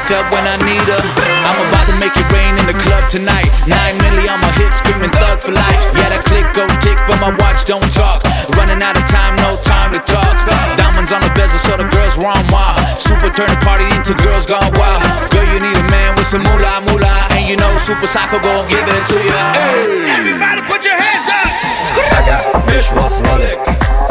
pick up when I need her. I'm about to make it rain in the club tonight. 9 milli on my hips, screaming thug for life. Yeah, that click go tick, but my watch don't talk. Running out of time, no time to talk. Diamonds on the bezel, so the girls want moi. Super turn the party into girls gone wild. Girl, you need a man with some moolah, moolah. And you know Super Psycho gon' give it to you. Hey. Everybody put your hands up. حاجة مش واصلة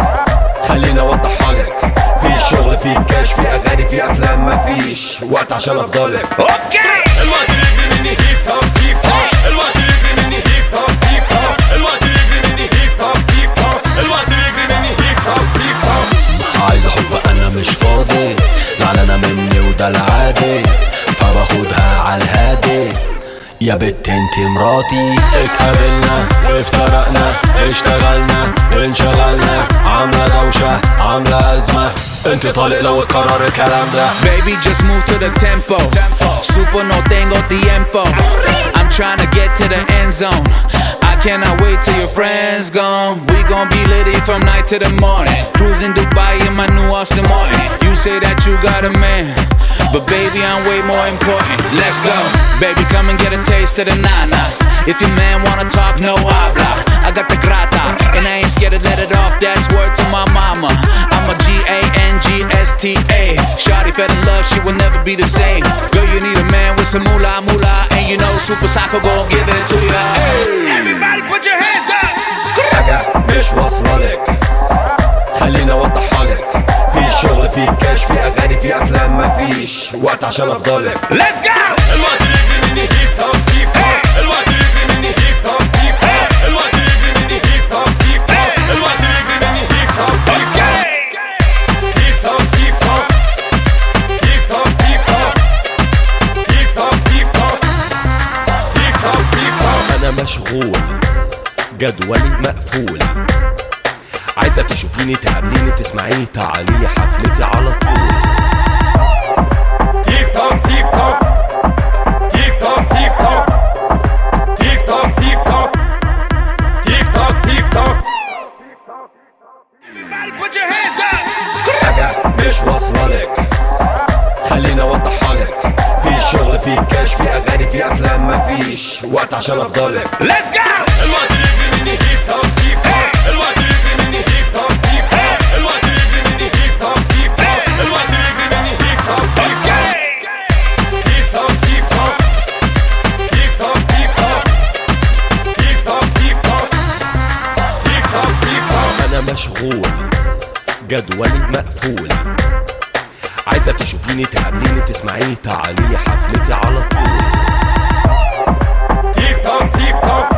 خليني اوضحهالك. في شغل، في كاش، في اغاني، في افلام، مفيش وقت عشان افضلك. اوكي. الوقت يجري مني هيب هوب هيب هوب. الوقت يجري مني هيب هوب هيب هوب. الوقت يجري مني هيب هوب هيب هوب. الوقت يجري مني هيب هوب هيب هوب. عايز حب انا مش فاضي، زعلانة مني وده العادي، فباخدها عالهادي. يا بت انتي مراتي، اتقابلنا وافترقنا، اشتغلنا انشغلنا، عاملة دوشة عاملة أزمة، انت طالق لو اتكرر الكلام ده. Baby just move to the tempo. Super no tengo tiempo. I'm trying to get to the end zone. I cannot wait till your friends gone. We gon' be litty from night to the morning. Cruising Dubai in my new Austin Martin. You say that you got a man, but baby I'm way more important. Let's go. Baby come and get a taste of the nana. If your man wanna talk, no habla. I got the grata, and I ain't scared to let it off. That's word to my mama. I'm a G-A-N-G-S-T-A. Shawty fell in love, she will never be the same. Girl, you need a man with some moolah, moolah. And you know Super Psycho gon' give it to you. Hey. Everybody put your hands up. حاجة مش واصلة خليني اوضحهالك. في شغل، في كاش، في اغاني، في افلام، مفيش وقت عشان افضلك. Let's go. الوقت يجري مني هيب هوب هيب هوب. الوقت يجري مني هيب هوب هيب هوب. الوقت يجري مني هيب هوب هيب هوب. الوقت يجري مني هيب هوب هيب هوب. هيب هوب هيب هوب. هيب هوب هيب هوب. هيب هوب هيب هوب. هيب هوب هيب هوب. انا مشغول، جدولي مقفول، عايزة تشوفيني تقابليني تسمعيني تعاليلي حفلتي على طول. تيك توك تيك توك. تيك توك تيك توك. تيك توك تيك توك. تيك توك تيك توك. Everybody put your hands up. حاجة مش واصلة خليني اوضحهالك. في شغل، في كاش، في اغاني، في افلام، مفيش وقت عشان افضلك. Let's go. الوقت يجري مني هيب هوب هيب هوب. الوقت يجري مني هيب هوب هيب هوب. الوقت يجري مني هيب هوب هيب هوب. الوقت يجري مني هيب هوب هيب هوب. هيب هوب هيب هوب. هيب هوب هيب هوب. هيب هوب هيب هوب. هيب هوب هيب هوب. انا مشغول، جدولي مقفول، عايزة تشوفيني تقابليني تسمعيني تعاليلي حفلتي على طول. تيك توك تيك توك.